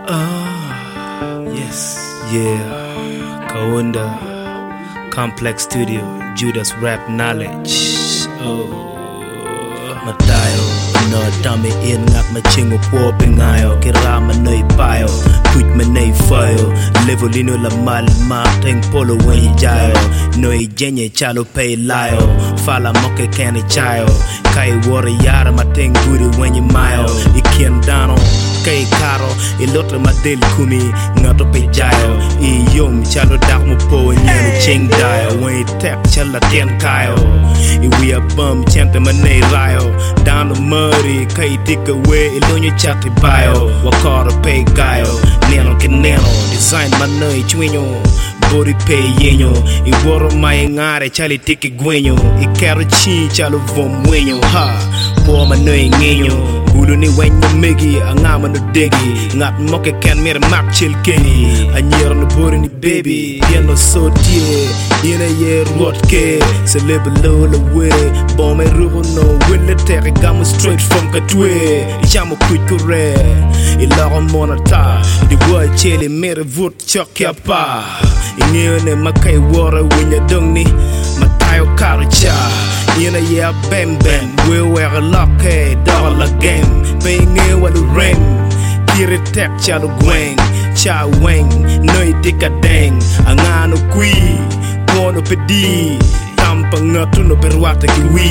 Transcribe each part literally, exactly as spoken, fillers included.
Ah, yes, yeah. Kaunda, Complex Studio, Judas Rap Knowledge. Oh, Matayo, no dami in ngak machingo po pingayo, kirama no ipayo, kuit manay fayo, levolino la mal mateng polo when jayo, no ijenye chalo pay layo, fala moke kani chayo, kai wari yara mateng guri when you mayo, ikian dano. Kay karo ilotre madel kumi ngato pe jayo I yom chalo dak mo po nyano ching dayo when tap chala ten kayo I we a bum chante manay rayo down the muddy kay take away ilonyo chati bayo wakara pe gayo neno kineno design manay chwinyo body pay yenyo I woro may ngare chali tiki gwenyo I kero chi chalo vom wenyo ha po manay ngenyo Ulu ni wenyo megi angama no degi ngat moke ken mere mak chil keni anyero no bori ni baby yeno so tie yena ye rotke se lebelo le we bon me rugo no wille terre gamo straight from katwe jamo quick kure ilaro monata di boy chele mere vut chokya pa ingene makai wora winya dongni matayo karcha Yena yeah bam bam we wear a lock dollar game paying in what the ring Kiri tech chalo gweng cha weng no itika deng angano kui kono pedi tampa ngatu no perwata kiwi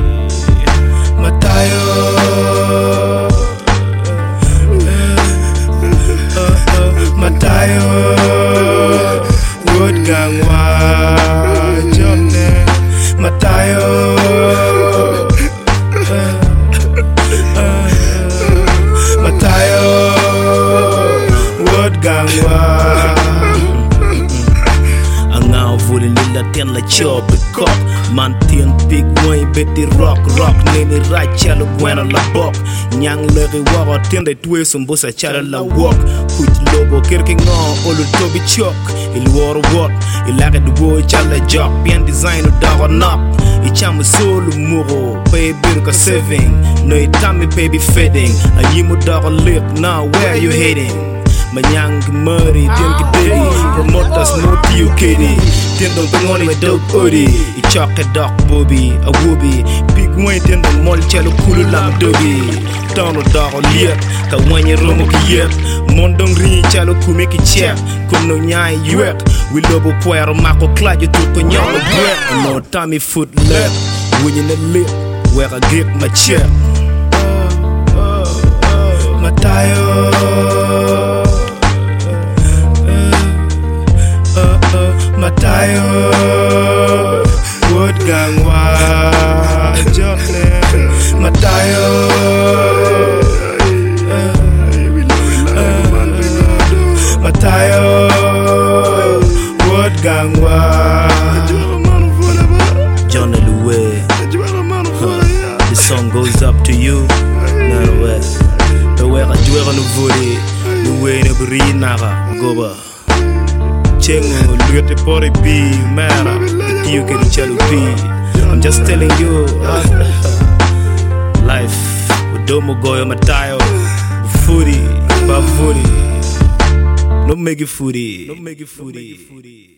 Matayo Matayo wood gangwa jone Matayo Angao vuli nila ten la chop cock man ten big way betty rock rock nini right chalo buena la bok nyang legi wawa ten de twe sumbusa chala la walk kuch lobo kirking on olu tobi chok il war what il lage du boy chala jock bien design dawa knock Ichamu solo muro baby ka saving no itami baby fading ayimu dawa lick now where you heading Manyang murray, tien ki diddy Promoters no to you kitty Tien dong pengoni me dog odi I chok a dog booby, a whoopee Big wine tien dong mol chalo kulu lam dogi Tono dog o liet, ka wanye romo ki yet Mondong rin chalo kume ki chep Kuno nyai yuet We lobo kwero mako klad you tuko nyalo bread No tummy foot left Winyin a lip, where I get my check Matayo Matayo wood gangwa jone Matayo Matayo wood gangwa John Louis This song goes up to you Nana West The way I do it on the body The way I breathe naga goba Chengo luete pore bi mera you can chalo pi I'm just telling you uh, life udomo goyo Matayo furi ba furi no make it furi no make it furi